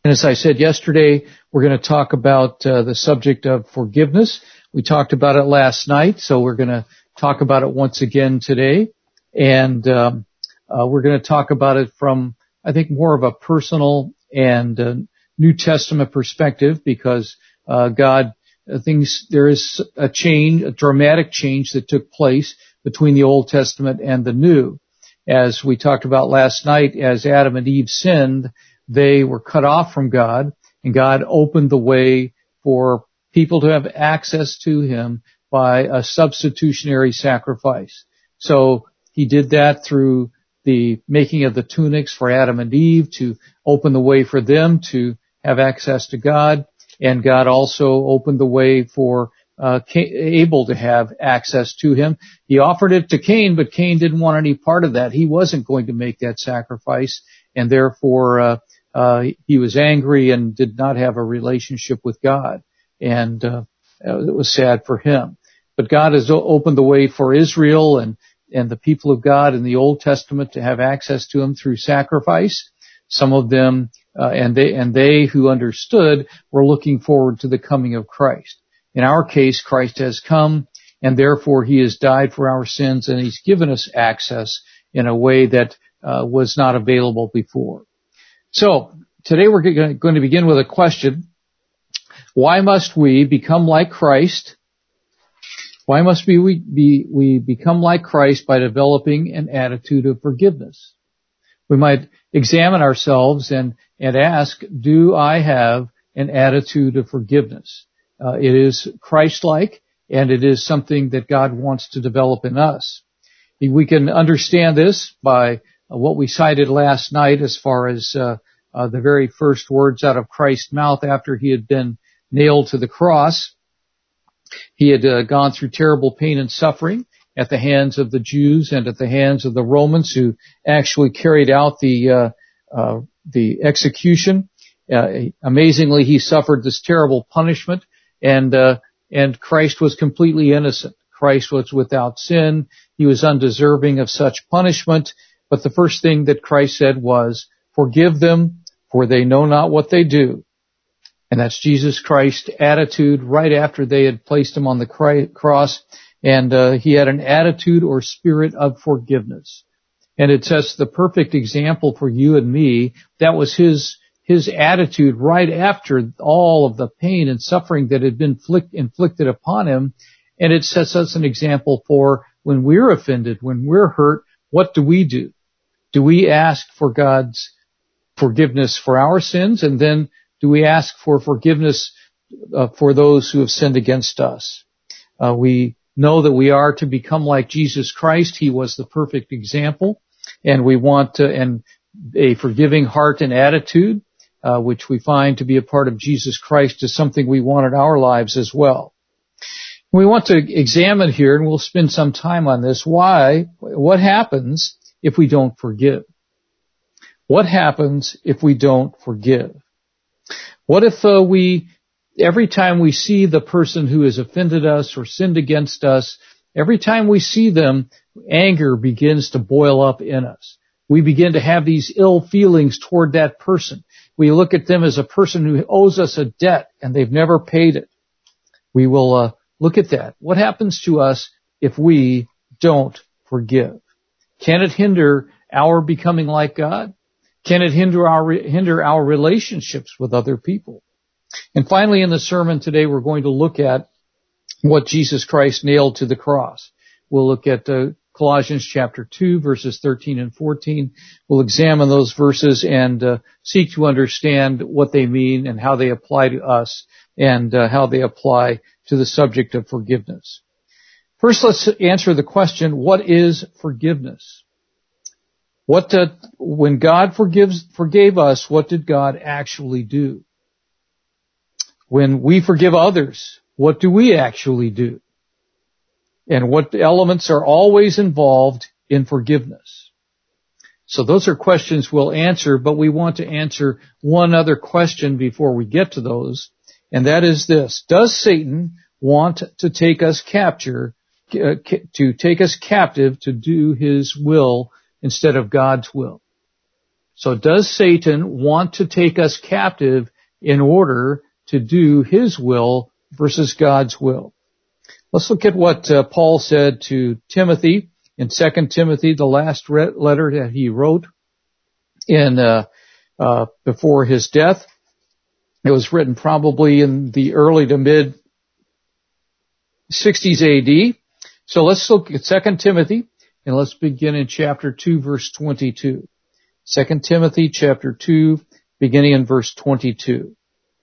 And as I said yesterday, we're going to talk about the subject of forgiveness. We talked about it last night, so we're going to talk about it once again today. And we're going to talk about it from, I think, more of a personal and New Testament perspective, because there is a change, a dramatic change that took place between the Old Testament and the New. As we talked about last night, as Adam and Eve sinned, they were cut off from God, and God opened the way for people to have access to Him by a substitutionary sacrifice. So He did that through the making of the tunics for Adam and Eve to open the way for them to have access to God, and God also opened the way for Abel to have access to Him. He offered it to Cain, but Cain didn't want any part of that. He wasn't going to make that sacrifice, and therefore he was angry and did not have a relationship with God, and it was sad for him. But God has opened the way for Israel and the people of God in the Old Testament to have access to Him through sacrifice. Some of them and they who understood were looking forward to the coming of Christ. In our case, Christ has come, and therefore He has died for our sins, and He's given us access in a way that was not available before. So today we're going to begin with a question. Why must we become like Christ? Why must we become like Christ by developing an attitude of forgiveness? We might examine ourselves and ask, do I have an attitude of forgiveness? It is Christ-like, and it is something that God wants to develop in us. We can understand this by what we cited last night as far as the very first words out of Christ's mouth after He had been nailed to the cross. He had gone through terrible pain and suffering at the hands of the Jews and at the hands of the Romans, who actually carried out the execution. Amazingly, He suffered this terrible punishment, and Christ was completely innocent. Christ was without sin. He was undeserving of such punishment. But the first thing that Christ said was, "Forgive them, for they know not what they do." And that's Jesus Christ's attitude right after they had placed Him on the cross. And He had an attitude or spirit of forgiveness. And it sets the perfect example for you and me. That was His attitude right after all of the pain and suffering that had been inflicted upon Him. And it sets us an example for when we're offended, when we're hurt, what do we do? Do we ask for God's forgiveness for our sins, and then do we ask for forgiveness for those who have sinned against us? We know that we are to become like Jesus Christ. He was the perfect example, and we want a forgiving heart and attitude, which we find to be a part of Jesus Christ, is something we want in our lives as well. We want to examine here, and we'll spend some time on this, what happens if we don't forgive? What happens if we don't forgive? What if every time we see the person who has offended us or sinned against us, every time we see them, anger begins to boil up in us. We begin to have these ill feelings toward that person. We look at them as a person who owes us a debt and they've never paid it. We will look at that. What happens to us if we don't forgive? Can it hinder our becoming like God? Can it hinder our relationships with other people? And finally, in the sermon today, we're going to look at what Jesus Christ nailed to the cross. We'll look at Colossians chapter 2, verses 13 and 14. We'll examine those verses and seek to understand what they mean and how they apply to us and how they apply to the subject of forgiveness. First, let's answer the question, what is forgiveness? When God forgave us, what did God actually do? When we forgive others, what do we actually do? And what elements are always involved in forgiveness? So those are questions we'll answer, but we want to answer one other question before we get to those, and that is this. Does Satan want to take us captive to do his will instead of God's will? So does Satan want to take us captive in order to do his will versus God's will? Let's look at what Paul said to Timothy in 2 Timothy, the last letter that he wrote in before his death. It was written probably in the early to mid 60s AD. So let's look at 2 Timothy, and let's begin in chapter 2, verse 22. 2 Timothy chapter 2, beginning in verse 22.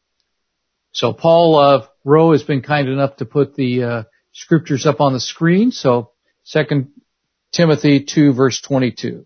So Paul Rowe has been kind enough to put the scriptures up on the screen. So 2 Timothy 2, verse 22.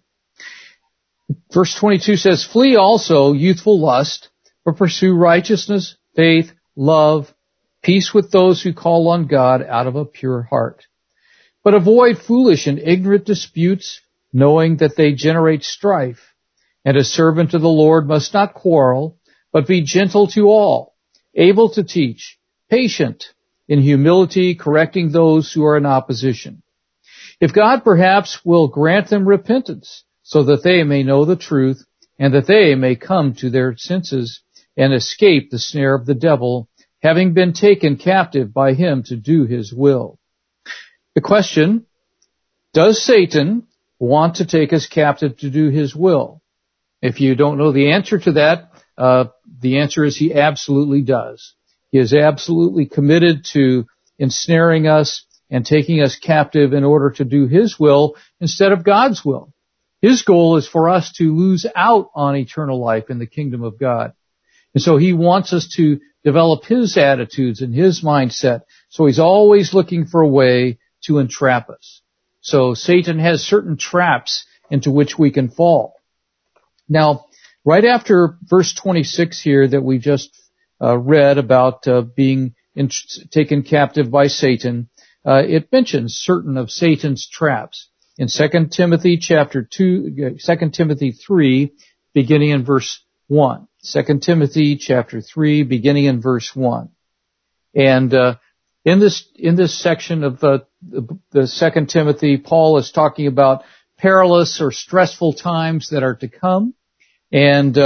Verse 22 says, "Flee also youthful lust, but pursue righteousness, faith, love, peace with those who call on God out of a pure heart. But avoid foolish and ignorant disputes, knowing that they generate strife. And a servant of the Lord must not quarrel, but be gentle to all, able to teach, patient, in humility, correcting those who are in opposition. If God perhaps will grant them repentance, so that they may know the truth, and that they may come to their senses and escape the snare of the devil, having been taken captive by him to do his will." The question, does Satan want to take us captive to do his will? If you don't know the answer to that, the answer is he absolutely does. He is absolutely committed to ensnaring us and taking us captive in order to do his will instead of God's will. His goal is for us to lose out on eternal life in the kingdom of God. And so he wants us to develop his attitudes and his mindset. So he's always looking for a way to entrap us. So Satan has certain traps into which we can fall. Now, right after verse 26 here that we just read about being taken captive by Satan, it mentions certain of Satan's traps. In 2 Timothy chapter 2, 2 Timothy 3, beginning in verse 1. 2 Timothy chapter 3, beginning in verse 1. And in this section of the 2 Timothy, Paul is talking about perilous or stressful times that are to come. And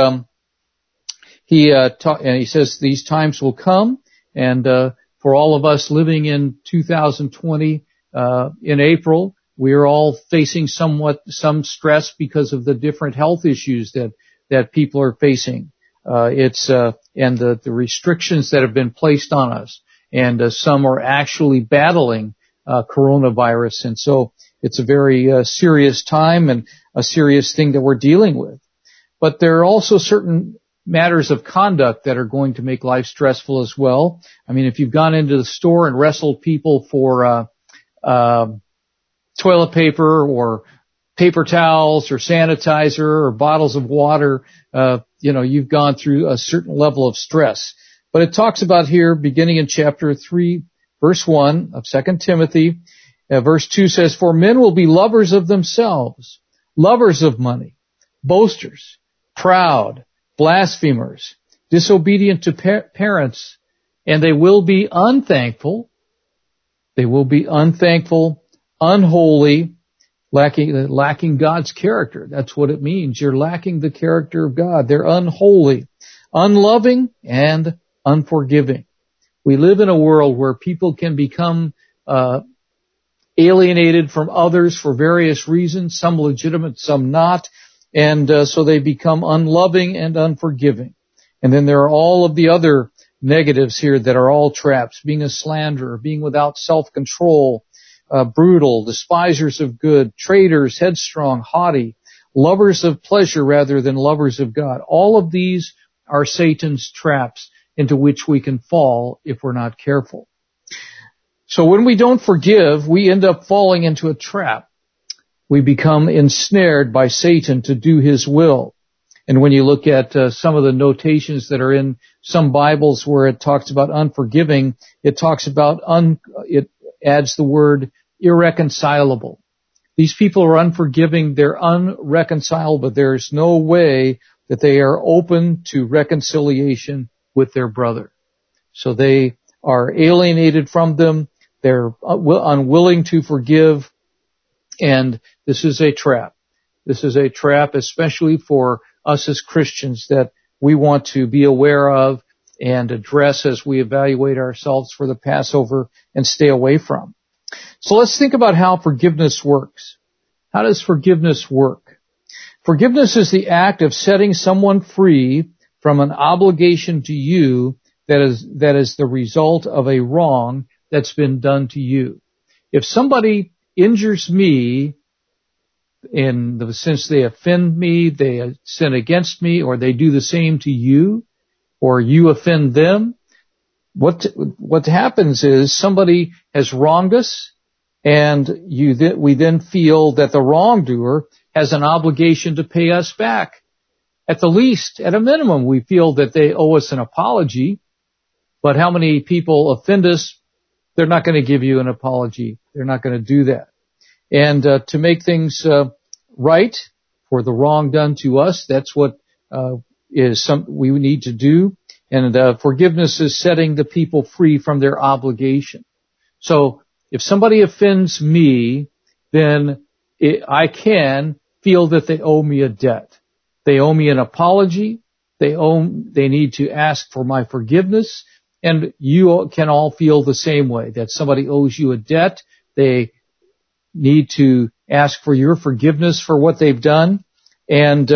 he says these times will come, and for all of us living in 2020 in April, we are all facing some stress because of the different health issues that people are facing. And the restrictions that have been placed on us, and some are actually battling coronavirus, and so it's a very serious time and a serious thing that we're dealing with. But there are also certain matters of conduct that are going to make life stressful as well. I mean, if you've gone into the store and wrestled people for toilet paper or paper towels or sanitizer or bottles of water, you've gone through a certain level of stress. But it talks about here, beginning in chapter 3, verse 1 of 2 Timothy, verse 2 says, "For men will be lovers of themselves, lovers of money, boasters, proud, blasphemers, disobedient to parents, and they will be unthankful. They will be unthankful, unholy, lacking God's character." That's what it means. You're lacking the character of God. They're unholy, unloving, and unforgiving. We live in a world where people can become alienated from others for various reasons, some legitimate, some not, and so they become unloving and unforgiving. And then there are all of the other negatives here that are all traps: being a slanderer, being without self-control, brutal, despisers of good, traitors, headstrong, haughty, lovers of pleasure rather than lovers of God. All of these are Satan's traps into which we can fall if we're not careful. So when we don't forgive, we end up falling into a trap. We become ensnared by Satan to do his will. And when you look at some of the notations that are in some Bibles where it talks about unforgiving, it talks about it adds the word irreconcilable. These people are unforgiving, they're unreconcilable. There's no way that they are open to reconciliation with their brother. So they are alienated from them, they're unwilling to forgive, and this is a trap. This is a trap especially for us as Christians that we want to be aware of and address as we evaluate ourselves for the Passover and stay away from. So let's think about how forgiveness works. How does forgiveness work? Forgiveness is the act of setting someone free from an obligation to you that is the result of a wrong that's been done to you. If somebody injures me in the sense they offend me, they sin against me, or they do the same to you, or you offend them, what happens is somebody has wronged us, and we then feel that the wrongdoer has an obligation to pay us back. At the least, at a minimum, we feel that they owe us an apology. But how many people offend us? They're not going to give you an apology. They're not going to do that. And to make things right for the wrong done to us, that's what we need to do. And forgiveness is setting the people free from their obligation. So if somebody offends me, then I can feel that they owe me a debt. They owe me an apology. They need to ask for my forgiveness. And you can all feel the same way, that somebody owes you a debt. They need to ask for your forgiveness for what they've done. And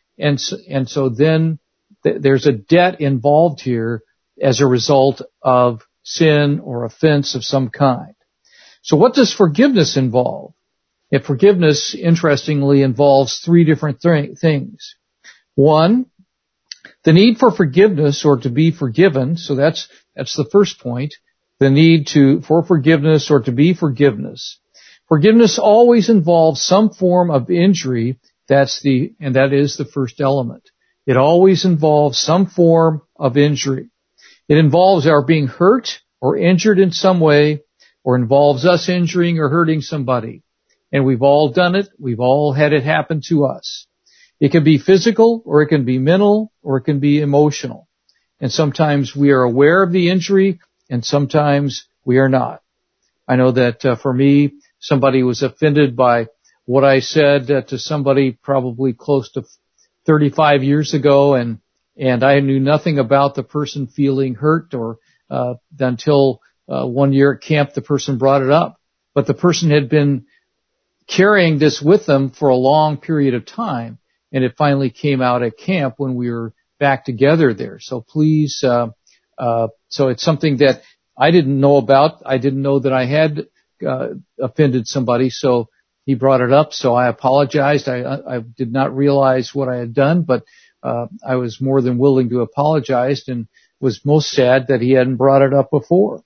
so then there's a debt involved here as a result of sin or offense of some kind. So what does forgiveness involve? Forgiveness, interestingly, involves three different things. One, the need for forgiveness or to be forgiven. So that's the first point. The need for forgiveness or to be forgiveness. Forgiveness always involves some form of injury. And that is the first element. It always involves some form of injury. It involves our being hurt or injured in some way, or involves us injuring or hurting somebody. And we've all done it. We've all had it happen to us. It can be physical, or it can be mental, or it can be emotional. And sometimes we are aware of the injury, and sometimes we are not. I know that for me, somebody was offended by what I said to somebody probably close to 35 years ago, and I knew nothing about the person feeling hurt or until 1 year at camp the person brought it up. But the person had been carrying this with them for a long period of time, and it finally came out at camp when we were back together there. So please, so it's something that I didn't know about. I didn't know that I had offended somebody, so he brought it up. So I apologized. I did not realize what I had done, but I was more than willing to apologize, and was most sad that he hadn't brought it up before.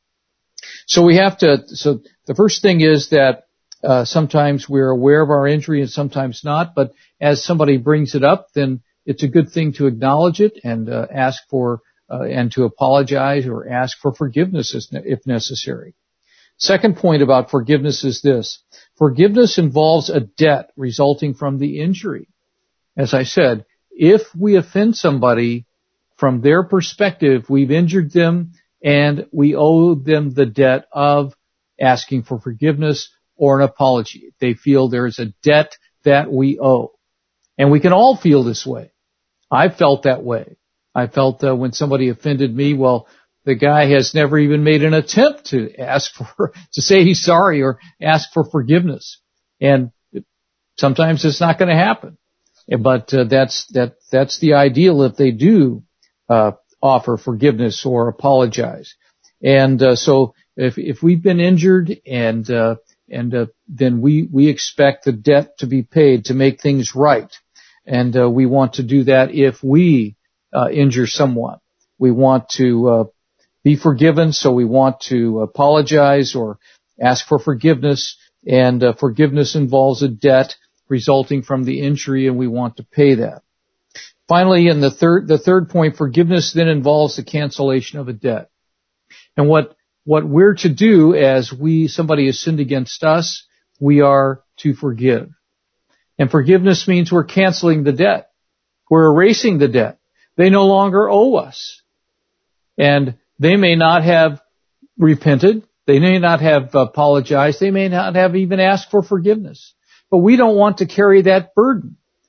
So so the first thing is that sometimes we're aware of our injury and sometimes not, but as somebody brings it up, then it's a good thing to acknowledge it and ask for and to apologize or ask for forgiveness if necessary. Second point about forgiveness is this. Forgiveness involves a debt resulting from the injury. As I said, if we offend somebody, from their perspective, we've injured them and we owe them the debt of asking for forgiveness or an apology. They feel there is a debt that we owe. And we can all feel this way. I felt that way. I felt when somebody offended me, well, the guy has never even made an attempt to to say he's sorry or ask for forgiveness. And sometimes it's not going to happen. But that's the ideal if they do offer forgiveness or apologize. And so if we've been injured and then we expect the debt to be paid to make things right. And we want to do that if we injure someone. We want to be forgiven, so we want to apologize or ask for forgiveness. And forgiveness involves a debt resulting from the injury, and we want to pay that. Finally, in the third point, forgiveness then involves the cancellation of a debt. And what we're to do as somebody has sinned against us, we are to forgive. And forgiveness means we're canceling the debt. We're erasing the debt. They no longer owe us. And they may not have repented. They may not have apologized. They may not have even asked for forgiveness. But we don't want to carry that burden.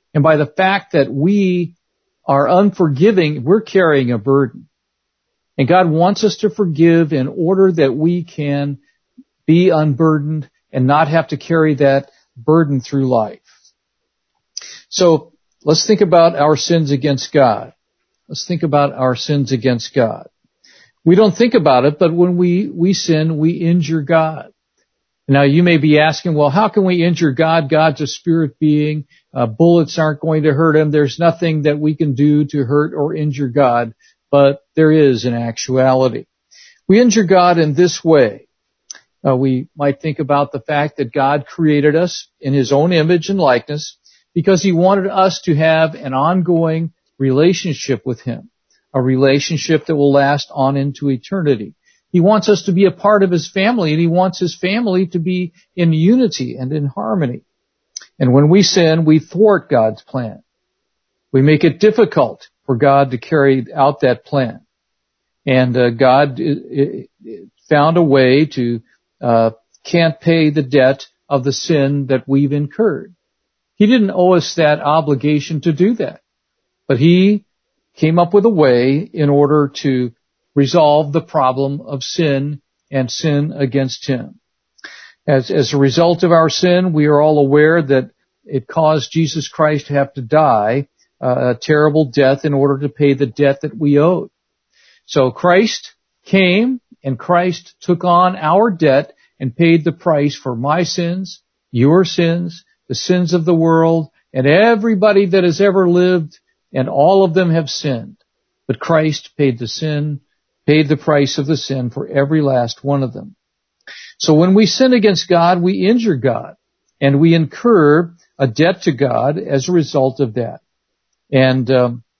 And by the fact that we are unforgiving, we're carrying a burden. And God wants us to forgive in order that we can be unburdened and not have to carry that burden through life. So let's think about our sins against God. Let's think about our sins against God. We don't think about it, but when we sin, we injure God. Now you may be asking, well, how can we injure God? God's a spirit being. Bullets aren't going to hurt him. There's nothing that we can do to hurt or injure God, but there is in actuality. We injure God in this way. We might think about the fact that God created us in his own image and likeness because he wanted us to have an ongoing relationship with him, a relationship that will last on into eternity. He wants us to be a part of his family, and he wants his family to be in unity and in harmony. And when we sin, we thwart God's plan. We make it difficult for God to carry out that plan. And God found a way to can't pay the debt of the sin that we've incurred. He didn't owe us that obligation to do that. But he came up with a way in order to resolve the problem of sin and sin against him. As a result of our sin, we are all aware that it caused Jesus Christ to have to die a terrible death in order to pay the debt that we owed. So Christ came and Christ took on our debt and paid the price for my sins, your sins, the sins of the world, and everybody that has ever lived, and all of them have sinned. But Christ paid the price of the sin for every last one of them. So when we sin against God, we injure God, and we incur a debt to God as a result of that. And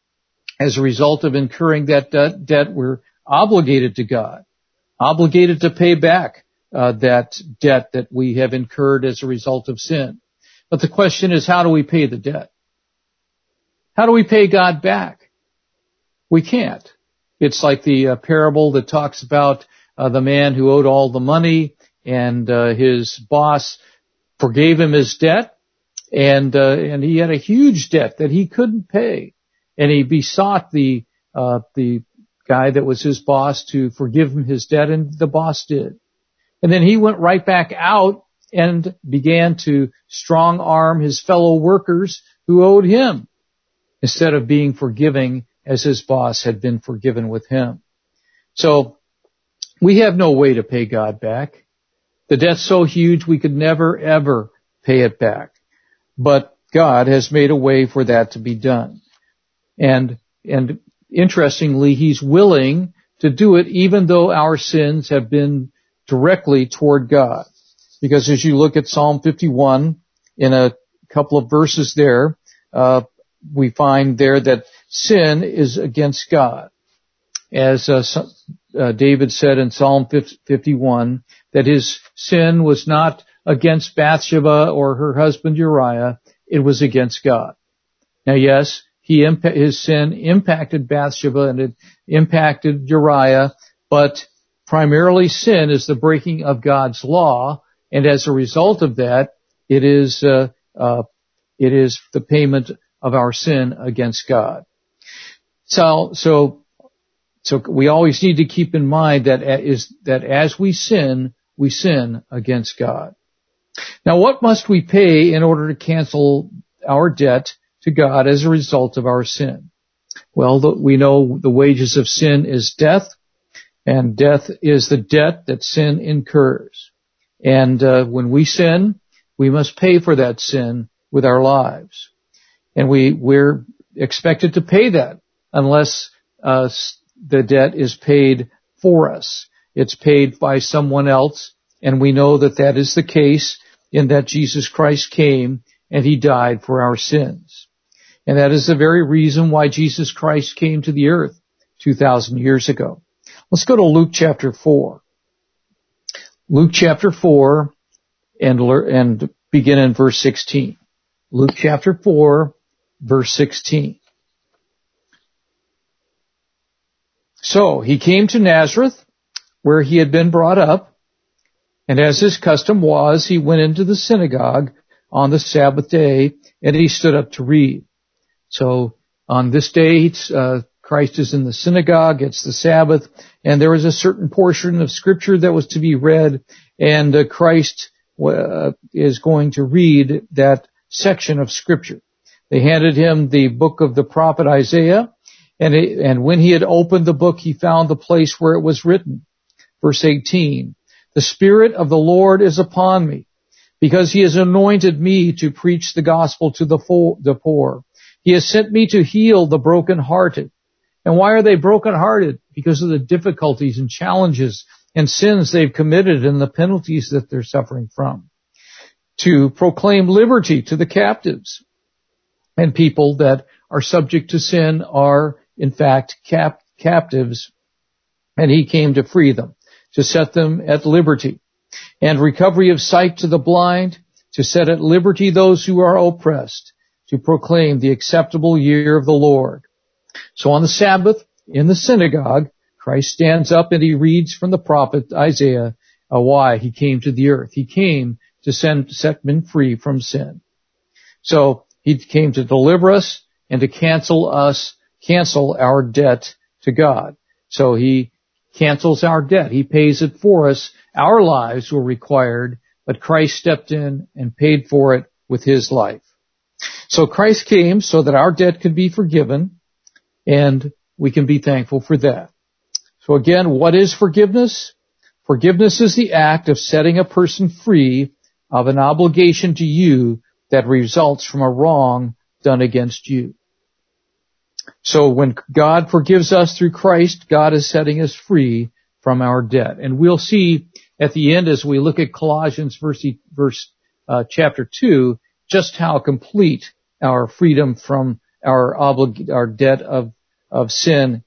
as a result of incurring that debt, we're obligated to God, obligated to pay back that debt that we have incurred as a result of sin. But the question is, how do we pay the debt? How do we pay God back? We can't. It's like the parable that talks about the man who owed all the money, and his boss forgave him his debt, and he had a huge debt that he couldn't pay, and he besought the guy that was his boss to forgive him his debt, and the boss did. And then he went right back out and began to strong arm his fellow workers who owed him, instead of being forgiving as his boss had been forgiven with him. So we have no way to pay God back. The debt's so huge we could never, ever pay it back. But God has made a way for that to be done. And interestingly, he's willing to do it even though our sins have been directly toward God. Because as you look at Psalm 51, in a couple of verses there, we find there that sin is against God. As David said in Psalm 51, that his sin was not against Bathsheba or her husband Uriah, it was against God. Now yes, his sin impacted Bathsheba and it impacted Uriah, but primarily sin is the breaking of God's law, and as a result of that, it is the payment of our sin against God. So we always need to keep in mind that as we sin against God. Now, what must we pay in order to cancel our debt to God as a result of our sin? Well, we know the wages of sin is death, and death is the debt that sin incurs. And when we sin, we must pay for that sin with our lives. And we're expected to pay that unless the debt is paid for us. It's paid by someone else, and we know that that is the case in that Jesus Christ came and he died for our sins. And that is the very reason why Jesus Christ came to the earth 2,000 years ago. Let's go to Luke chapter 4. Luke chapter 4 and begin in verse 16. Luke chapter 4, verse 16. So he came to Nazareth, where he had been brought up, and as his custom was, he went into the synagogue on the Sabbath day and he stood up to read. So on this day, Christ is in the synagogue, it's the Sabbath, and there was a certain portion of scripture that was to be read, and Christ is going to read that section of scripture. They handed him the book of the prophet Isaiah, and when he had opened the book, he found the place where it was written. Verse 18, "The Spirit of the Lord is upon me, because he has anointed me to preach the gospel to the poor. He has sent me to heal the brokenhearted." And why are they brokenhearted? Because of the difficulties and challenges and sins they've committed and the penalties that they're suffering from. To proclaim liberty to the captives. And people that are subject to sin are, in fact, captives. And he came to free them, to set them at liberty. And recovery of sight to the blind, to set at liberty those who are oppressed, to proclaim the acceptable year of the Lord. So on the Sabbath, in the synagogue, Christ stands up and he reads from the prophet Isaiah why he came to the earth. He came to set men free from sin. So he came to deliver us and to cancel our debt to God. So he cancels our debt. He pays it for us. Our lives were required, but Christ stepped in and paid for it with his life. So Christ came so that our debt could be forgiven, and we can be thankful for that. So again, what is forgiveness? Forgiveness is the act of setting a person free of an obligation to you that results from a wrong done against you. So when God forgives us through Christ, God is setting us free from our debt. And we'll see at the end as we look at Colossians chapter 2, just how complete our freedom from our debt of sin,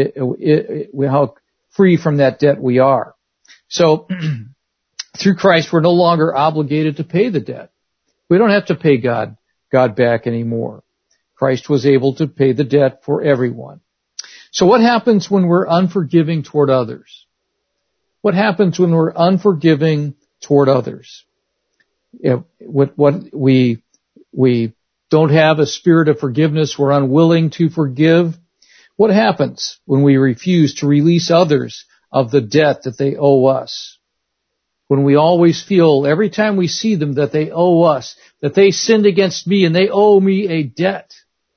how free from that debt we are. So through Christ, we're no longer obligated to pay the debt. We don't have to pay God back anymore. Christ was able to pay the debt for everyone. So what happens when we're unforgiving toward others? What happens when we're unforgiving toward others? We don't have a spirit of forgiveness. We're unwilling to forgive. What happens when we refuse to release others of the debt that they owe us? When we always feel, every time we see them, that they owe us, that they sinned against me and they owe me a debt.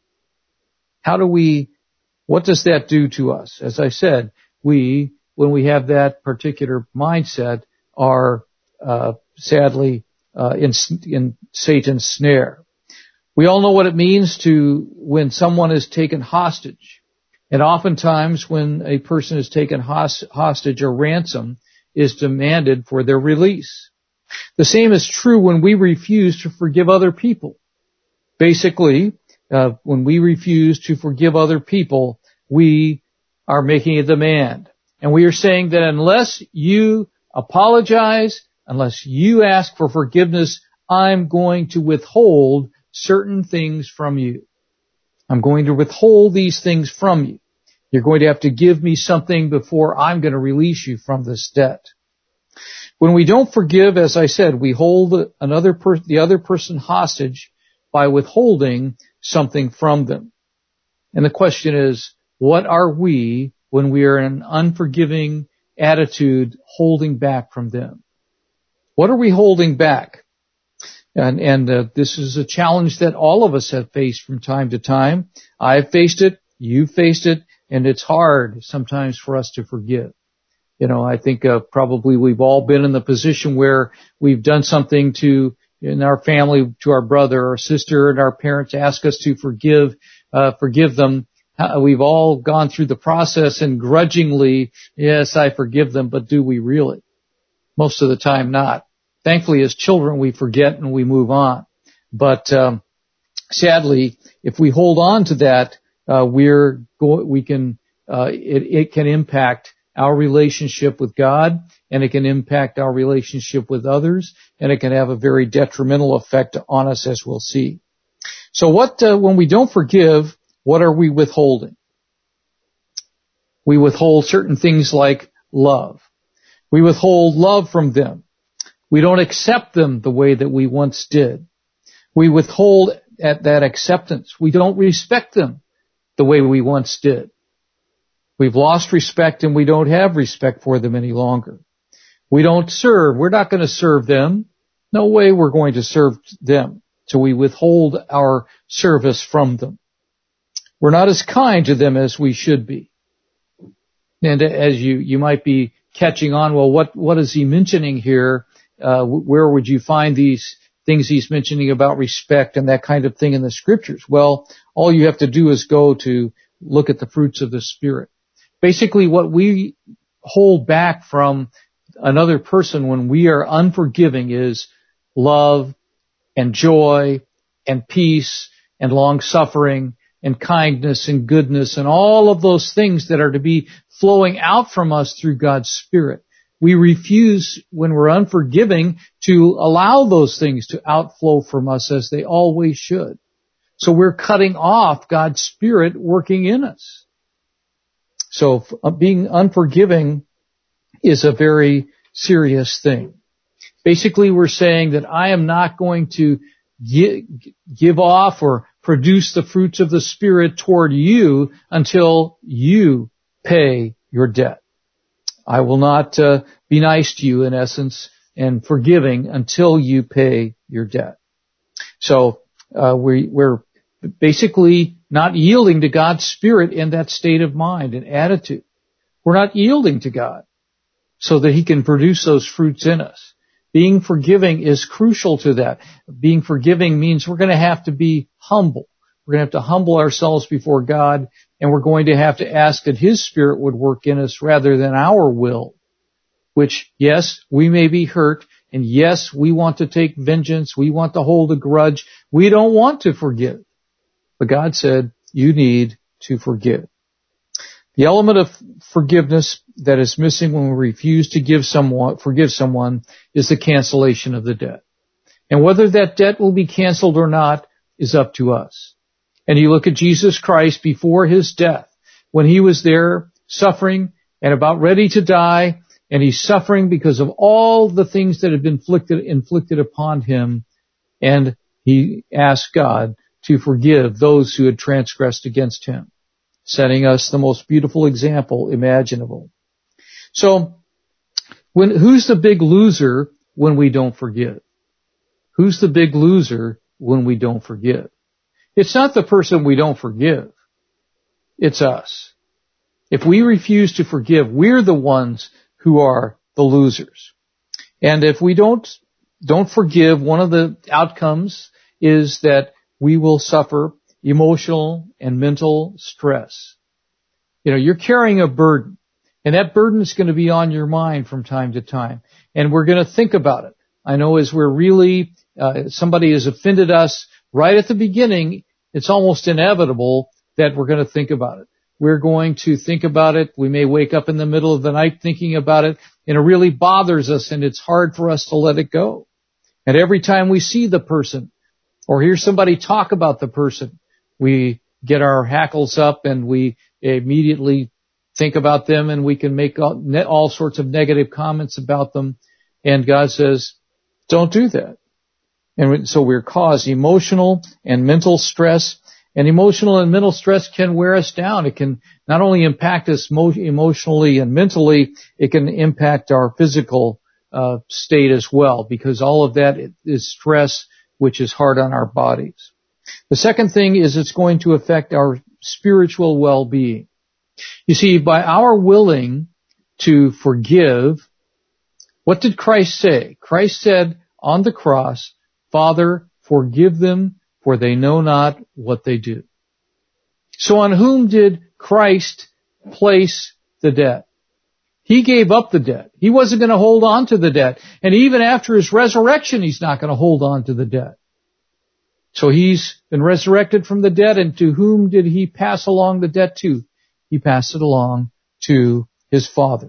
What does that do to us? As I said, when we have that particular mindset, are sadly in Satan's snare. We all know what it means when someone is taken hostage. And oftentimes when a person is taken hostage, a ransom is demanded for their release. The same is true when we refuse to forgive other people. Basically, when we refuse to forgive other people, we are making a demand. And we are saying that unless you apologize, unless you ask for forgiveness, I'm going to withhold certain things from you. I'm going to withhold these things from you. You're going to have to give me something before I'm going to release you from this debt. When we don't forgive, as I said, we hold the other person hostage by withholding something from them. And the question is, what are we when we are in an unforgiving attitude holding back from them? What are we holding back? And this is a challenge that all of us have faced from time to time. I've faced it, you've faced it, and it's hard sometimes for us to forgive. I think probably we've all been in the position where we've done something in our family, to our brother or sister, and our parents ask us to forgive them. We've all gone through the process and grudgingly, yes, I forgive them, but do we really? Most of the time not. Thankfully, as children, we forget and we move on. But sadly, if we hold on to that, it can impact our relationship with God, and it can impact our relationship with others, and it can have a very detrimental effect on us, as we'll see. So when we don't forgive, what are we withholding? We withhold certain things like love. We withhold love from them. We don't accept them the way that we once did. We withhold at that acceptance. We don't respect them the way we once did. We've lost respect and we don't have respect for them any longer. We don't serve. We're not going to serve them. No way we're going to serve them. So we withhold our service from them. We're not as kind to them as we should be. And as you might be catching on, well, what is he mentioning here? Where would you find these things he's mentioning about respect and that kind of thing in the scriptures? Well, all you have to do is go to look at the fruits of the Spirit. Basically, what we hold back from another person when we are unforgiving is love and joy and peace and long-suffering and kindness and goodness and all of those things that are to be flowing out from us through God's Spirit. We refuse, when we're unforgiving, to allow those things to outflow from us as they always should. So we're cutting off God's Spirit working in us. So being unforgiving is a very serious thing. Basically, we're saying that I am not going to give off or produce the fruits of the Spirit toward you until you pay your debt. I will not be nice to you, in essence, and forgiving until you pay your debt. So we're basically not yielding to God's Spirit in that state of mind and attitude. We're not yielding to God so that He can produce those fruits in us. Being forgiving is crucial to that. Being forgiving means we're going to have to be humble. We're going to have to humble ourselves before God, and we're going to have to ask that His Spirit would work in us rather than our will. Which, yes, we may be hurt, and yes, we want to take vengeance. We want to hold a grudge. We don't want to forgive. But God said, you need to forgive. The element of forgiveness that is missing when we refuse to forgive someone is the cancellation of the debt. And whether that debt will be canceled or not is up to us. And you look at Jesus Christ before His death, when He was there suffering and about ready to die, and He's suffering because of all the things that had been inflicted upon Him, and He asked God to forgive those who had transgressed against Him, setting us the most beautiful example imaginable. So, who's the big loser when we don't forgive? Who's the big loser when we don't forgive? It's not the person we don't forgive. It's us. If we refuse to forgive, we're the ones who are the losers. And if we don't forgive, one of the outcomes is that we will suffer emotional and mental stress. You're carrying a burden, and that burden is going to be on your mind from time to time. And we're going to think about it. I know as we're really, somebody has offended us right at the beginning, it's almost inevitable that we're going to think about it. We're going to think about it. We may wake up in the middle of the night thinking about it, and it really bothers us, and it's hard for us to let it go. And every time we see the person or hear somebody talk about the person, we get our hackles up and we immediately think about them, and we can make all sorts of negative comments about them. And God says, don't do that. And so we're caused emotional and mental stress. And emotional and mental stress can wear us down. It can not only impact us emotionally and mentally, it can impact our physical state as well, because all of that is stress, which is hard on our bodies. The second thing is it's going to affect our spiritual well-being. You see, by our willing to forgive, what did Christ say? Christ said on the cross, Father, forgive them, for they know not what they do. So on whom did Christ place the debt? He gave up the debt. He wasn't going to hold on to the debt. And even after His resurrection, He's not going to hold on to the debt. So He's been resurrected from the dead, and to whom did He pass along the debt to? He passed it along to His Father.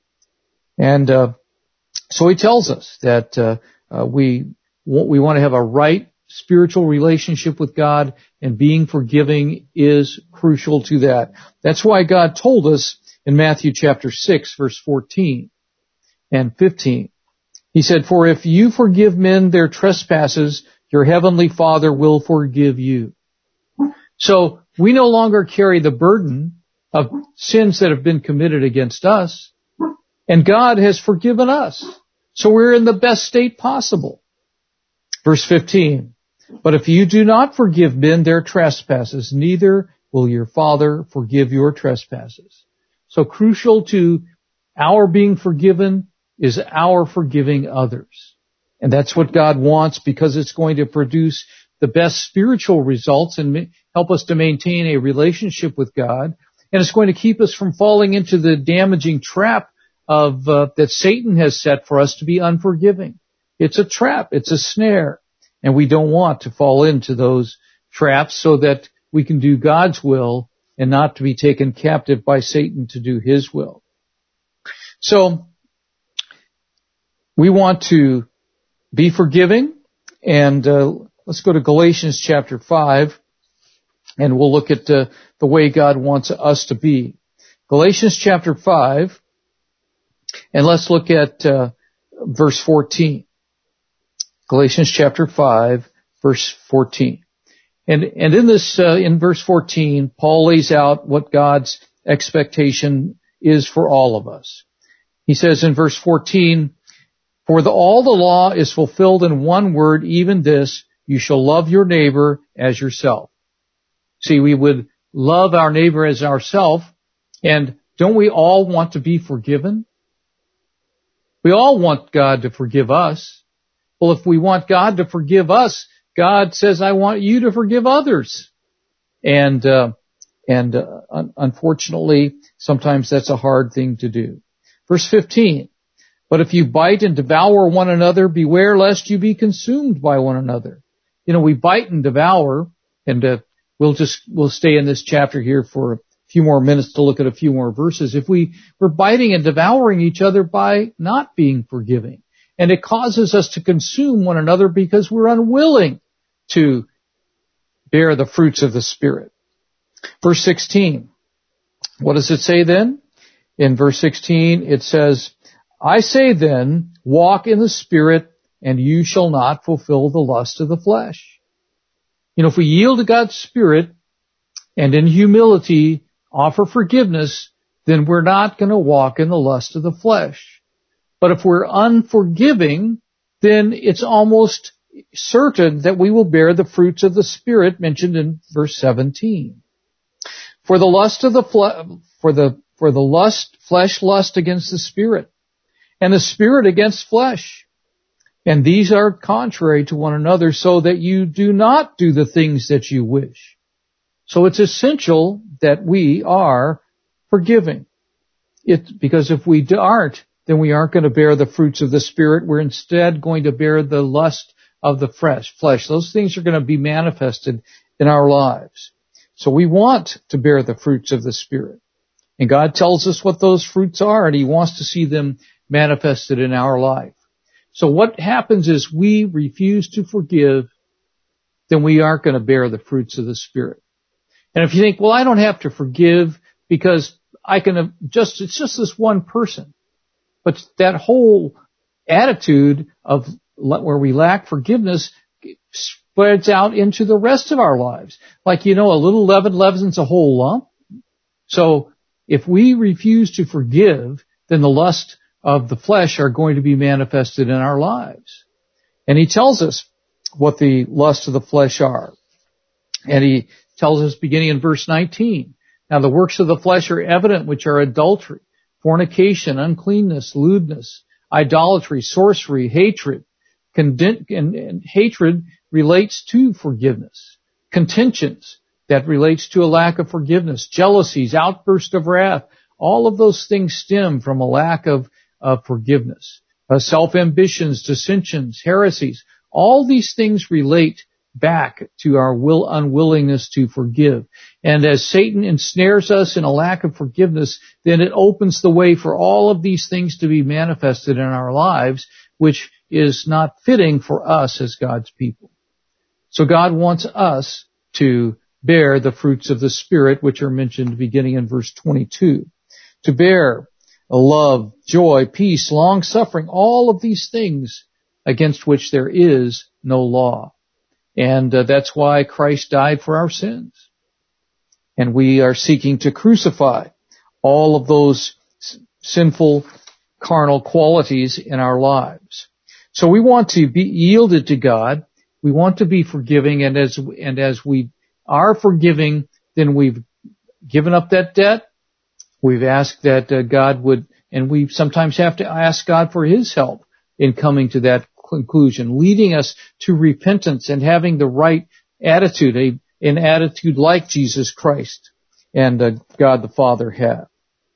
And so He tells us that we want to have a right spiritual relationship with God, and being forgiving is crucial to that. That's why God told us in Matthew chapter 6, verse 14 and 15. He said, for if you forgive men their trespasses, your heavenly Father will forgive you. So we no longer carry the burden of sins that have been committed against us, and God has forgiven us. So we're in the best state possible. Verse 15, but if you do not forgive men their trespasses, neither will your Father forgive your trespasses. So crucial to our being forgiven is our forgiving others. And that's what God wants, because it's going to produce the best spiritual results and help us to maintain a relationship with God. And it's going to keep us from falling into the damaging trap of that Satan has set for us to be unforgiving. It's a trap. It's a snare. And we don't want to fall into those traps so that we can do God's will and not to be taken captive by Satan to do his will. So we want to be forgiving, and let's go to Galatians chapter 5, and we'll look at the way God wants us to be. Galatians chapter 5, and let's look at verse 14. Galatians chapter 5, verse 14. And in this, in verse 14, Paul lays out what God's expectation is for all of us. He says in verse 14, for all the law is fulfilled in one word, even this, you shall love your neighbor as yourself. See, we would love our neighbor as ourself, and don't we all want to be forgiven? We all want God to forgive us. Well, if we want God to forgive us, God says, I want you to forgive others. And unfortunately, sometimes that's a hard thing to do. Verse 15, but if you bite and devour one another, beware lest you be consumed by one another. You know, we bite and devour, and we'll stay in this chapter here for a few more minutes to look at a few more verses. If we're biting and devouring each other by not being forgiving, and it causes us to consume one another because we're unwilling to bear the fruits of the Spirit. Verse 16, what does it say then? In verse 16, it says, I say then, walk in the Spirit, and you shall not fulfill the lust of the flesh. You know, if we yield to God's Spirit and in humility offer forgiveness, then we're not going to walk in the lust of the flesh. But if we're unforgiving, then it's almost certain that we will bear the fruits of the Spirit mentioned in verse 17. For the lust of the flesh lust against the Spirit, and the Spirit against flesh. And these are contrary to one another, so that you do not do the things that you wish. So it's essential that we are forgiving. Because if we aren't, then we aren't going to bear the fruits of the Spirit. We're instead going to bear the lust of the flesh. Those things are going to be manifested in our lives. So we want to bear the fruits of the Spirit. And God tells us what those fruits are, and He wants to see them manifested in our life. So what happens is we refuse to forgive, then we aren't going to bear the fruits of the Spirit. And if you think, well, I don't have to forgive because it's just this one person. But that whole attitude of where we lack forgiveness spreads out into the rest of our lives. Like, a little leaven leavens a whole lump. So if we refuse to forgive, then the lust of the flesh are going to be manifested in our lives. And He tells us what the lust of the flesh are. And He tells us beginning in verse 19, now the works of the flesh are evident, which are adultery, fornication, uncleanness, lewdness, idolatry, sorcery, hatred. And hatred relates to forgiveness. Contentions, that relates to a lack of forgiveness. Jealousies, outburst of wrath. All of those things stem from a lack of forgiveness. Self-ambitions, dissensions, heresies. All these things relate back to our unwillingness to forgive. And as Satan ensnares us in a lack of forgiveness, then it opens the way for all of these things to be manifested in our lives, which is not fitting for us as God's people. So God wants us to bear the fruits of the Spirit, which are mentioned beginning in verse 22. To bear love, joy, peace, long-suffering, all of these things against which there is no law. And that's why Christ died for our sins. And we are seeking to crucify all of those sinful carnal qualities in our lives. So we want to be yielded to God. We want to be forgiving, and as we are forgiving, then we've given up that debt. We've asked that God would, and we sometimes have to ask God for His help in coming to that conclusion, leading us to repentance and having the right attitude, an attitude like Jesus Christ and God the Father have.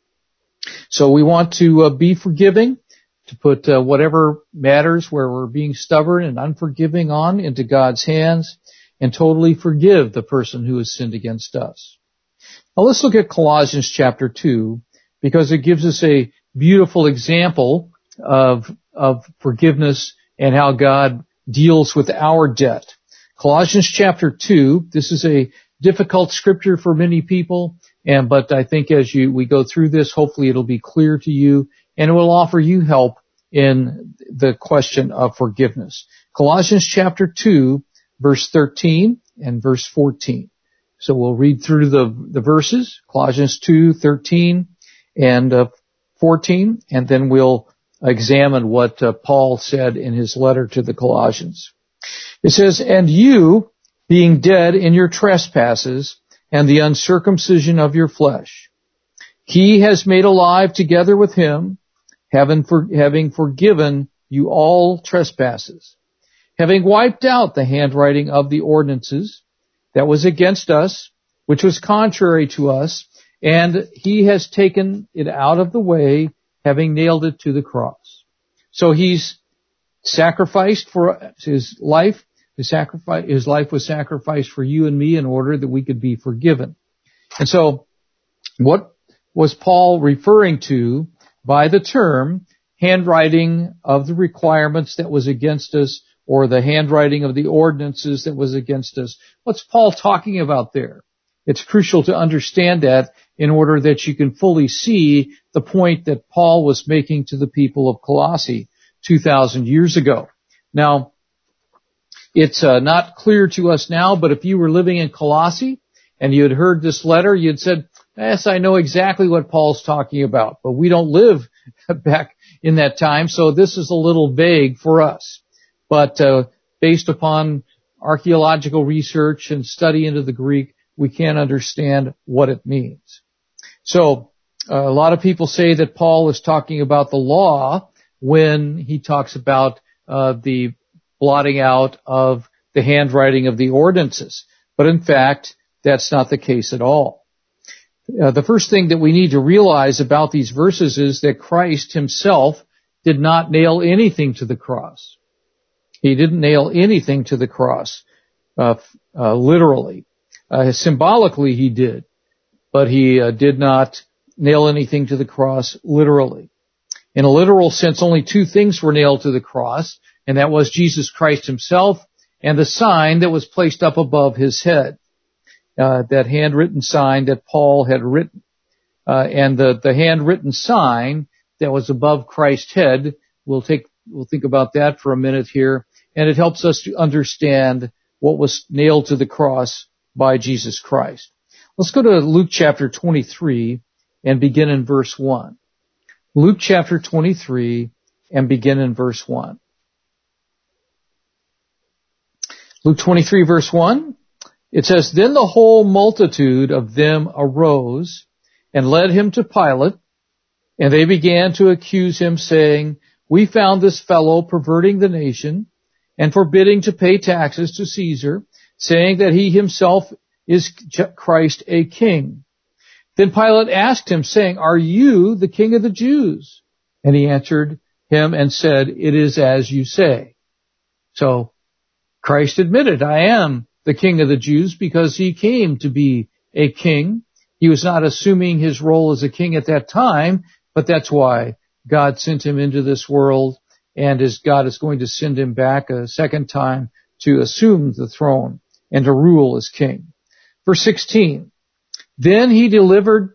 So we want to be forgiving, to put whatever matters where we're being stubborn and unforgiving on into God's hands, and totally forgive the person who has sinned against us. Now let's look at Colossians chapter 2, because it gives us a beautiful example of forgiveness and how God deals with our debt. Colossians chapter 2, this is a difficult scripture for many people, but I think as we go through this, hopefully it'll be clear to you, and it will offer you help in the question of forgiveness. Colossians chapter 2, verse 13 and verse 14. So we'll read through the verses, Colossians 2, 13 and 14, and then we'll examine what Paul said in his letter to the Colossians. It says, "And you, being dead in your trespasses and the uncircumcision of your flesh, He has made alive together with Him, having forgiven you all trespasses, having wiped out the handwriting of the ordinances that was against us, which was contrary to us, and He has taken it out of the way, having nailed it to the cross." So He's sacrificed for His life. His life was sacrificed for you and me in order that we could be forgiven. And so what was Paul referring to by the term handwriting of the requirements that was against us, or the handwriting of the ordinances that was against us? What's Paul talking about there? It's crucial to understand that in order that you can fully see the point that Paul was making to the people of Colossae 2,000 years ago. Now, it's not clear to us now, but if you were living in Colossae and you had heard this letter, you'd said, yes, I know exactly what Paul's talking about, but we don't live back in that time, so this is a little vague for us. But based upon archaeological research and study into the Greek, we can understand what it means. So a lot of people say that Paul is talking about the law when he talks about the blotting out of the handwriting of the ordinances. But in fact, that's not the case at all. The first thing that we need to realize about these verses is that Christ Himself did not nail anything to the cross. He didn't nail anything to the cross, literally. Symbolically He did, but He did not nail anything to the cross literally. In a literal sense, only two things were nailed to the cross, and that was Jesus Christ Himself and the sign that was placed up above His head, that handwritten sign that Paul had written. And the handwritten sign that was above Christ's head, we'll think about that for a minute here, and it helps us to understand what was nailed to the cross by Jesus Christ. Let's go to Luke chapter 23 and begin in verse 1. Luke chapter 23 and begin in verse 1. Luke 23 verse 1, it says, "Then the whole multitude of them arose and led Him to Pilate, and they began to accuse Him, saying, 'We found this fellow perverting the nation and forbidding to pay taxes to Caesar, saying that He Himself is Christ a king.' Then Pilate asked Him, saying, 'Are you the King of the Jews?' And He answered him and said, 'It is as you say.'" So Christ admitted, "I am the King of the Jews," because He came to be a king. He was not assuming His role as a king at that time, but that's why God sent Him into this world, and as God is going to send Him back a second time to assume the throne and to rule as king. Verse 16, "Then He delivered,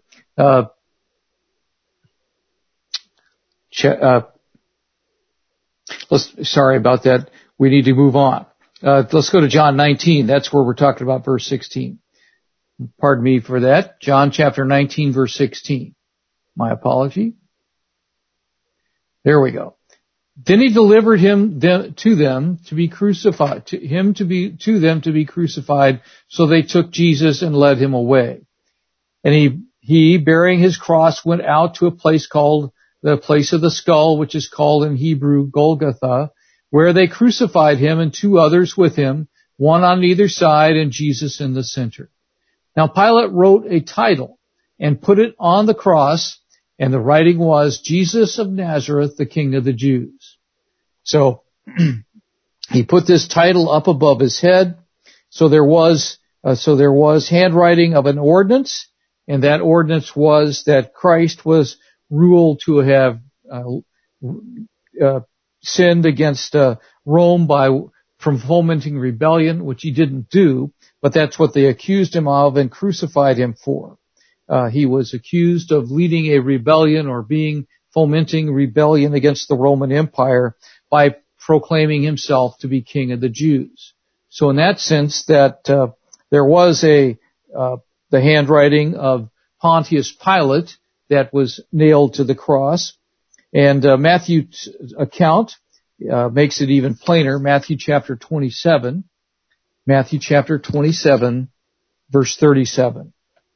sorry about that. We need to move on. let's go to John 19. That's where we're talking about verse 16. Pardon me for that. John chapter 19, verse 16. My apology. There we go. Then he delivered him to them to be crucified, to them to be crucified. So they took Jesus and led him away. And he bearing his cross went out to a place called the place of the skull, which is called in Hebrew Golgotha, where they crucified him and two others with him, one on either side and Jesus in the center. Now Pilate wrote a title and put it on the cross, and the writing was, Jesus of Nazareth, the King of the Jews. So he put this title up above his head. So there was handwriting of an ordinance, and that ordinance was that Christ was ruled to have sinned against Rome from fomenting rebellion, which he didn't do, but that's what they accused him of and crucified him for. He was accused of leading a rebellion or fomenting rebellion against the Roman Empire by proclaiming himself to be King of the Jews. So in that sense, that there was the handwriting of Pontius Pilate that was nailed to the cross, and Matthew's account makes it even plainer. Matthew chapter 27, verse 37.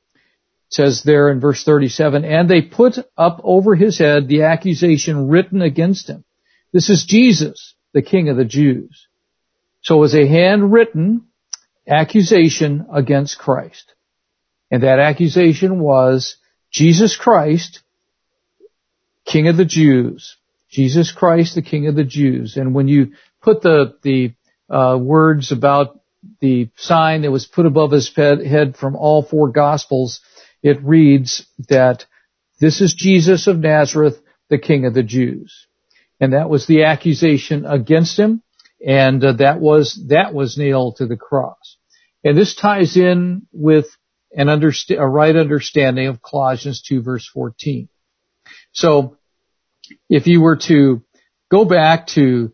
It says there in verse 37, and they put up over his head the accusation written against him. This is Jesus, the King of the Jews. So it was a handwritten accusation against Christ. And that accusation was Jesus Christ, King of the Jews. Jesus Christ, the King of the Jews. And when you put the words about the sign that was put above his head from all four Gospels, it reads that this is Jesus of Nazareth, the King of the Jews. And that was the accusation against him, and that was nailed to the cross. And this ties in with a right understanding of Colossians 2 verse 14. So, if you were to go back to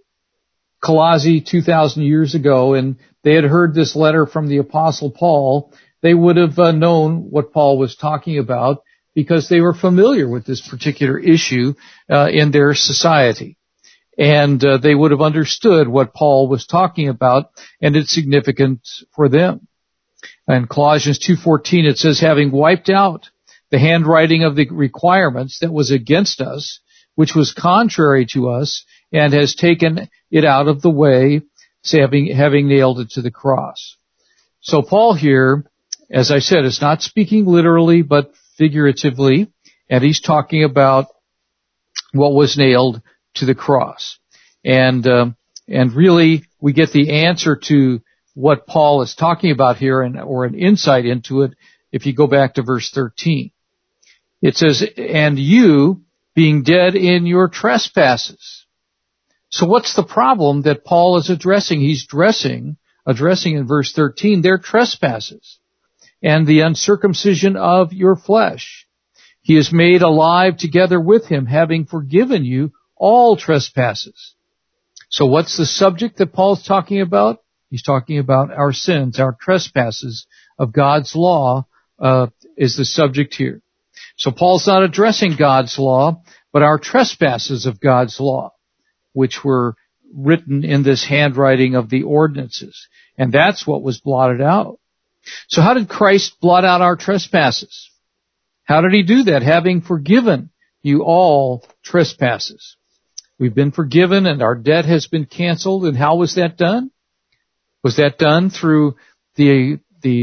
Colossae 2,000 years ago and they had heard this letter from the Apostle Paul, they would have known what Paul was talking about because they were familiar with this particular issue in their society. And they would have understood what Paul was talking about and its significance for them. In Colossians 2:14 it says, having wiped out the handwriting of the requirements that was against us, which was contrary to us, and has taken it out of the way, having nailed it to the cross. So Paul here, as I said, is not speaking literally, but figuratively, and he's talking about what was nailed to the cross. And really, we get the answer to what Paul is talking about here, or an insight into it, if you go back to verse 13. It says, and you, being dead in your trespasses. So what's the problem that Paul is addressing? He's addressing in verse 13 their trespasses and the uncircumcision of your flesh. He is made alive together with him, having forgiven you all trespasses. So what's the subject that Paul's talking about? He's talking about our sins, our trespasses of God's law is the subject here. So Paul's not addressing God's law, but our trespasses of God's law, which were written in this handwriting of the ordinances. And that's what was blotted out. So how did Christ blot out our trespasses? How did he do that? Having forgiven you all trespasses. We've been forgiven and our debt has been canceled. And how was that done? Was that done through the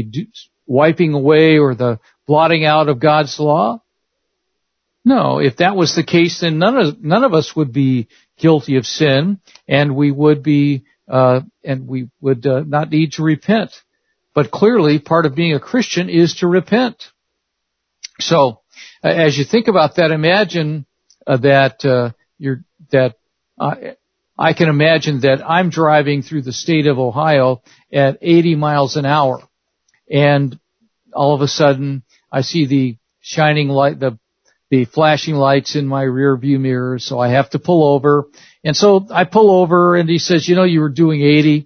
wiping away or the blotting out of God's law? No, if that was the case, then none of us would be guilty of sin, and we would not need to repent. But clearly, part of being a Christian is to repent. So, as you think about that, imagine I can imagine that I'm driving through the state of Ohio at 80 miles an hour, and all of a sudden I see the shining light, the flashing lights in my rear view mirror, so I have to pull over. And so I pull over, and he says, you were doing 80.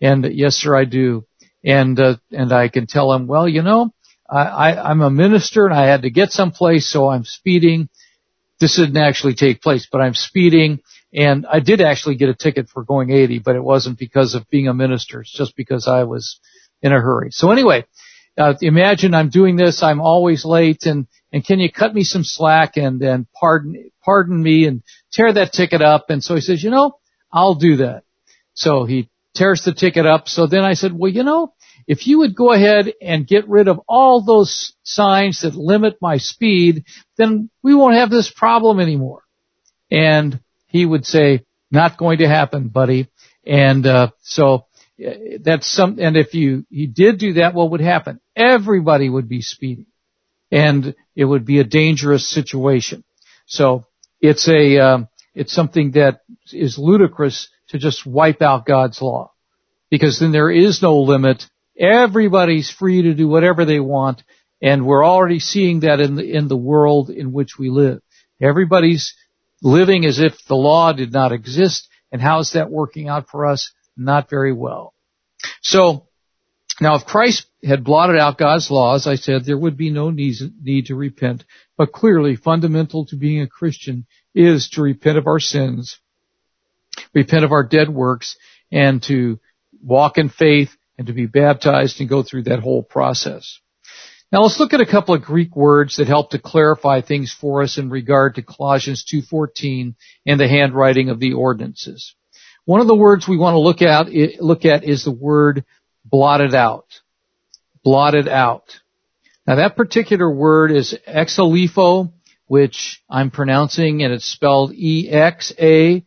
And yes, sir, I do. And I can tell him, well, I'm a minister and I had to get someplace, so I'm speeding. This didn't actually take place, but I'm speeding. And I did actually get a ticket for going 80, but it wasn't because of being a minister. It's just because I was in a hurry. So anyway, imagine I'm doing this. I'm always late, and can you cut me some slack and pardon me and tear that ticket up? And so he says, I'll do that. So he tears the ticket up. So then I said, well, if you would go ahead and get rid of all those signs that limit my speed, then we won't have this problem anymore. And he would say, not going to happen, buddy. And so that's and if he did do that, what would happen? Everybody would be speeding, and it would be a dangerous situation. So it's something that is ludicrous to just wipe out God's law, because then there is no limit. Everybody's free to do whatever they want, and we're already seeing that in the world in which we live. Everybody's living as if the law did not exist, and how is that working out for us? Not very well. So, now if Christ had blotted out God's law, as I said, there would be no need to repent. But clearly, fundamental to being a Christian is to repent of our sins, repent of our dead works, and to walk in faith, and to be baptized and go through that whole process. Now let's look at a couple of Greek words that help to clarify things for us in regard to Colossians 2:14 and the handwriting of the ordinances. One of the words we want to look at is the word blotted out. Blotted out. Now that particular word is exaleipho, which I'm pronouncing, and it's spelled E-X-A-L-E-I-P-H-O.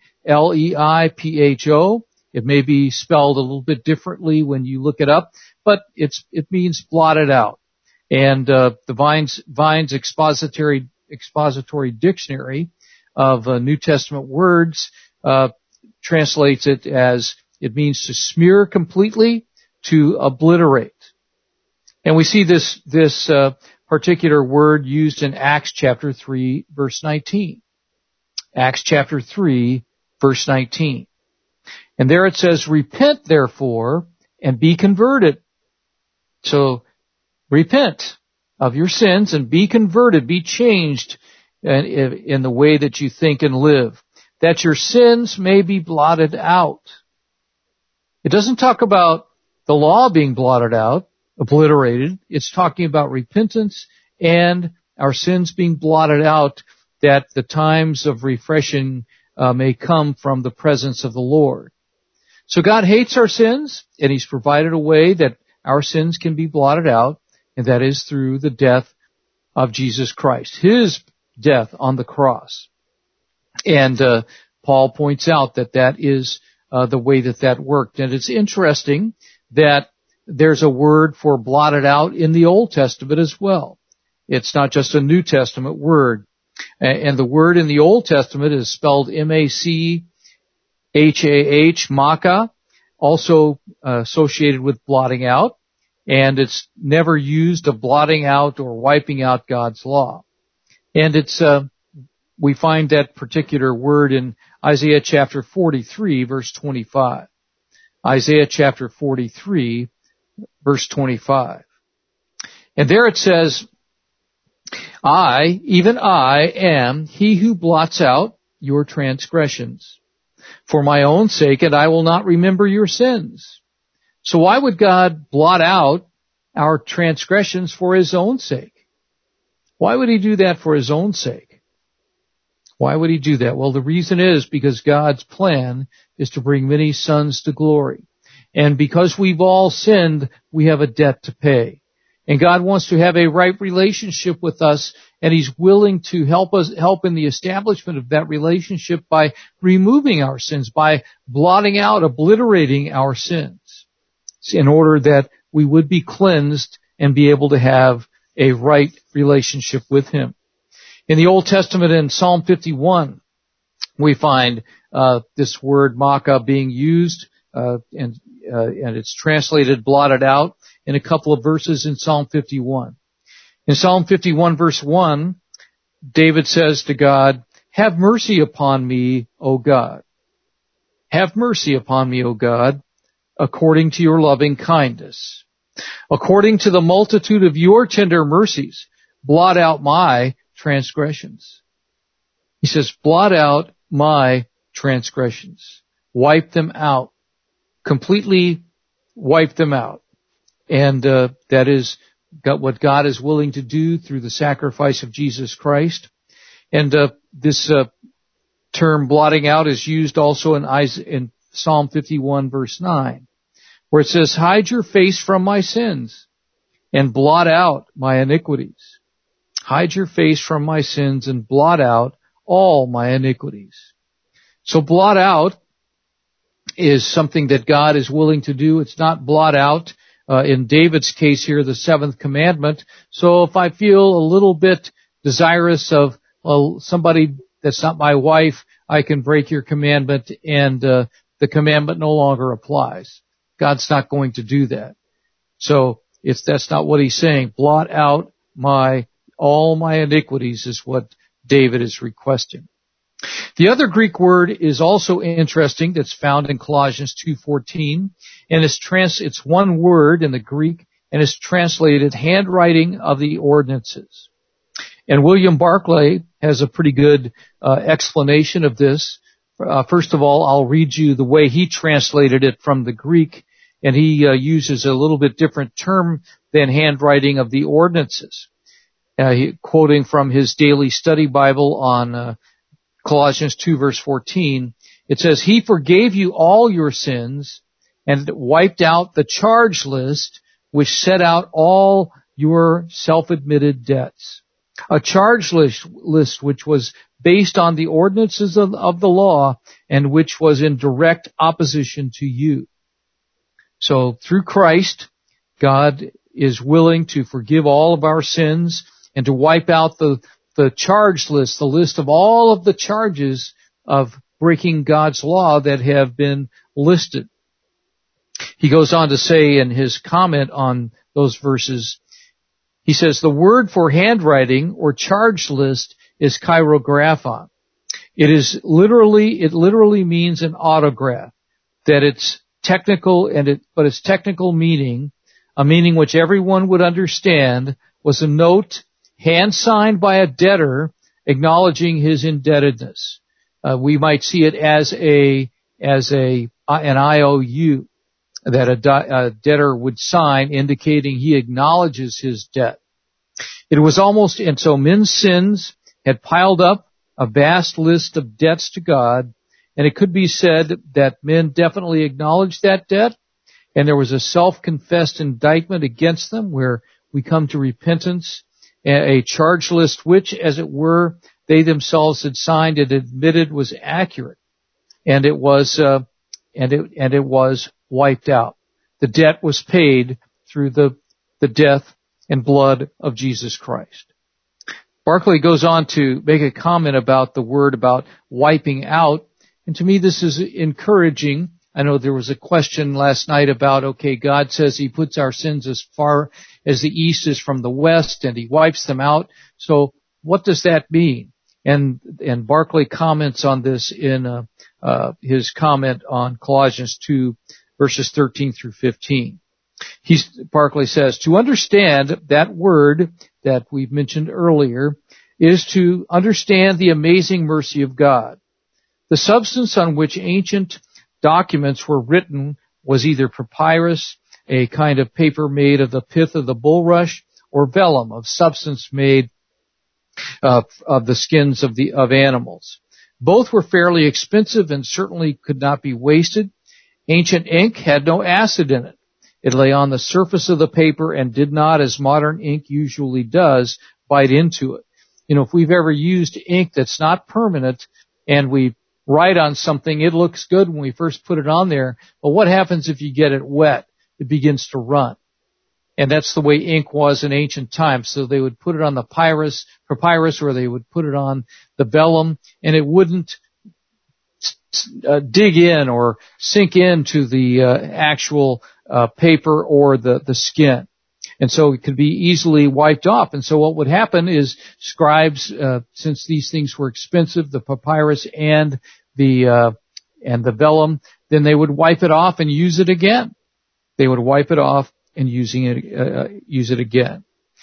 It may be spelled a little bit differently when you look it up, but it means blotted out. And the Vine's expository dictionary of New Testament words translates it as, it means to smear completely, to obliterate. And we see this particular word used in Acts chapter 3 verse 19. Acts chapter 3 verse 19. And there it says, repent therefore and be converted. So repent of your sins and be converted, be changed in the way that you think and live, that your sins may be blotted out. It doesn't talk about the law being blotted out, obliterated. It's talking about repentance and our sins being blotted out, that the times of refreshing may come from the presence of the Lord. So God hates our sins, and He's provided a way that our sins can be blotted out, and that is through the death of Jesus Christ, His death on the cross. And Paul points out that is the way that worked. And it's interesting that there's a word for blotted out in the Old Testament as well. It's not just a New Testament word. And the word in the Old Testament is spelled M-A-C-H-A-H, makkah, also associated with blotting out. And it's never used of blotting out or wiping out God's law. And we find that particular word in Isaiah chapter 43 verse 25. Isaiah chapter 43 verse 25. And there it says, I, even I, am he who blots out your transgressions for my own sake, and I will not remember your sins. So why would God blot out our transgressions for His own sake? Why would He do that for His own sake? Why would He do that? Well, the reason is because God's plan is to bring many sons to glory. And because we've all sinned, we have a debt to pay. And God wants to have a right relationship with us, and He's willing to help in the establishment of that relationship by removing our sins, by blotting out, obliterating our sins, in order that we would be cleansed and be able to have a right relationship with Him. In the Old Testament, in Psalm 51, we find this word makkah being used, and it's translated blotted out in a couple of verses in Psalm 51. In Psalm 51 verse 1, David says to God, have mercy upon me, O God. Have mercy upon me, O God, according to your loving kindness. According to the multitude of your tender mercies, blot out my transgressions. He says, blot out my transgressions. Wipe them out. Completely wipe them out. And that is what God is willing to do through the sacrifice of Jesus Christ. And this term blotting out is used also in Psalm 51 verse 9, where it says, hide your face from my sins and blot out my iniquities. Hide your face from my sins and blot out all my iniquities. So blot out is something that God is willing to do. It's not blot out, in David's case here, the seventh commandment. So if I feel a little bit desirous of somebody that's not my wife, I can break your commandment and the commandment no longer applies. God's not going to do that. So that's not what he's saying. Blot out all my iniquities is what David is requesting. The other Greek word is also interesting that's found in Colossians 2:14, and it's one word in the Greek, and it's translated handwriting of the ordinances. And William Barclay has a pretty good explanation of this. First of all, I'll read you the way he translated it from the Greek, and he uses a little bit different term than handwriting of the ordinances. Quoting from his daily study Bible on Colossians 2 verse 14, it says, he forgave you all your sins and wiped out the charge list which set out all your self-admitted debts. A charge list which was based on the ordinances of the law and which was in direct opposition to you. So through Christ, God is willing to forgive all of our sins and to wipe out the charge list, the list of all of the charges of breaking God's law that have been listed. He goes on to say in his comment on those verses, he says, the word for handwriting or charge list is chirographon. It literally means an autograph, that it's technical but its technical meaning, a meaning which everyone would understand, was a note hand-signed by a debtor acknowledging his indebtedness. We might see it as an IOU that a debtor would sign indicating he acknowledges his debt. It was and so men's sins had piled up a vast list of debts to God, and it could be said that men definitely acknowledged that debt, and there was a self-confessed indictment against them where we come to repentance, a charge list which, as it were, they themselves had signed and admitted was accurate, and it was wiped out. The debt was paid through the death and blood of Jesus Christ. Barclay goes on to make a comment about the word about wiping out, and to me this is encouraging. I know there was a question last night about, okay, God says he puts our sins as far as the east is from the west and he wipes them out. So what does that mean? And Barclay comments on this in his comment on Colossians 2 verses 13 through 15. Barclay says, to understand that word that we've mentioned earlier is to understand the amazing mercy of God. The substance on which ancient documents were written was either papyrus, a kind of paper made of the pith of the bulrush, or vellum, of substance made of the skins of animals. Both were fairly expensive and certainly could not be wasted. Ancient ink had no acid in it. It lay on the surface of the paper and did not, as modern ink usually does, bite into it. You know, if we've ever used ink that's not permanent and we write on something, it looks good when we first put it on there, but what happens if you get it wet? It begins to run. And that's the way ink was in ancient times. So they would put it on the papyrus, or they would put it on the vellum, and it wouldn't dig in or sink into the actual paper or the skin. And so it could be easily wiped off. And so what would happen is scribes, since these things were expensive, the papyrus and the and the vellum, then they would wipe it off and use it again. They would wipe it off and use it again.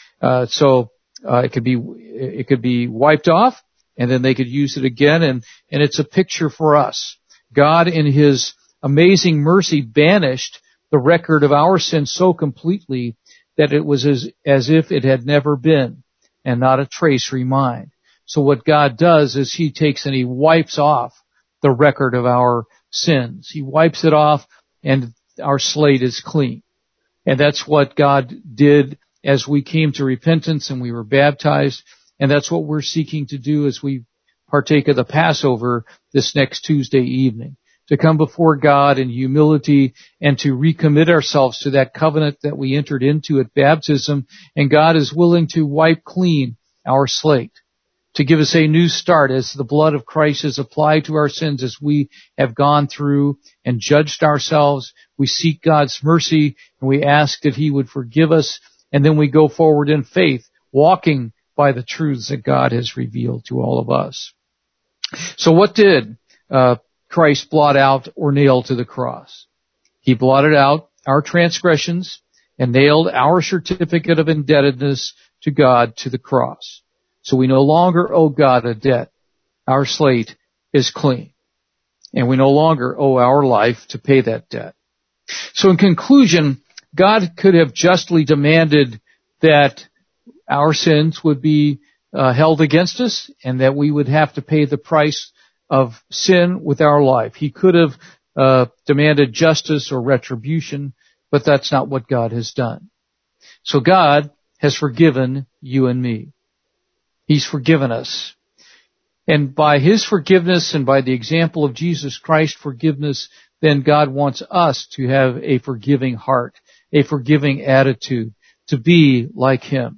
It could be wiped off, and then they could use it again, and it's a picture for us. God, in His amazing mercy, banished the record of our sin so completely that it was as if it had never been, and not a trace remained. So what God does is He takes and He wipes off the record of our sins. He wipes it off, and our slate is clean. And that's what God did as we came to repentance and we were baptized. And that's what we're seeking to do as we partake of the Passover this next Tuesday evening. To come before God in humility and to recommit ourselves to that covenant that we entered into at baptism. And God is willing to wipe clean our slate, to give us a new start as the blood of Christ is applied to our sins as we have gone through and judged ourselves. We seek God's mercy and we ask that He would forgive us, and then we go forward in faith, walking by the truths that God has revealed to all of us. So what did Christ blot out or nail to the cross? He blotted out our transgressions and nailed our certificate of indebtedness to God to the cross. So we no longer owe God a debt. Our slate is clean. And we no longer owe our life to pay that debt. So in conclusion, God could have justly demanded that our sins would be held against us and that we would have to pay the price of sin with our life. He could have demanded justice or retribution, but that's not what God has done. So God has forgiven you and me. He's forgiven us. And by His forgiveness and by the example of Jesus Christ's forgiveness, then God wants us to have a forgiving heart, a forgiving attitude, to be like Him,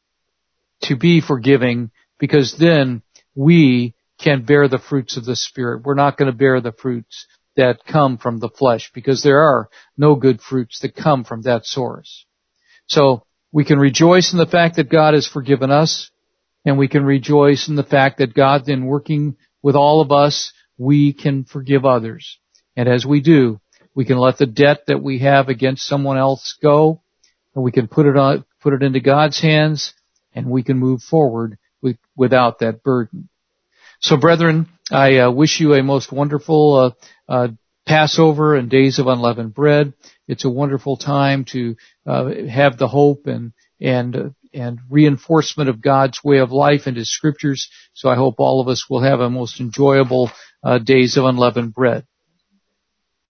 to be forgiving, because then we can bear the fruits of the Spirit. We're not going to bear the fruits that come from the flesh, because there are no good fruits that come from that source. So we can rejoice in the fact that God has forgiven us, and we can rejoice in the fact that God, in working with all of us, we can forgive others. And as we do, we can let the debt that we have against someone else go, and we can put it into God's hands, and we can move forward without that burden. So brethren, I wish you a most wonderful Passover and Days of Unleavened Bread. It's a wonderful time to have the hope and reinforcement of God's way of life and His scriptures. So I hope all of us will have a most enjoyable Days of Unleavened Bread.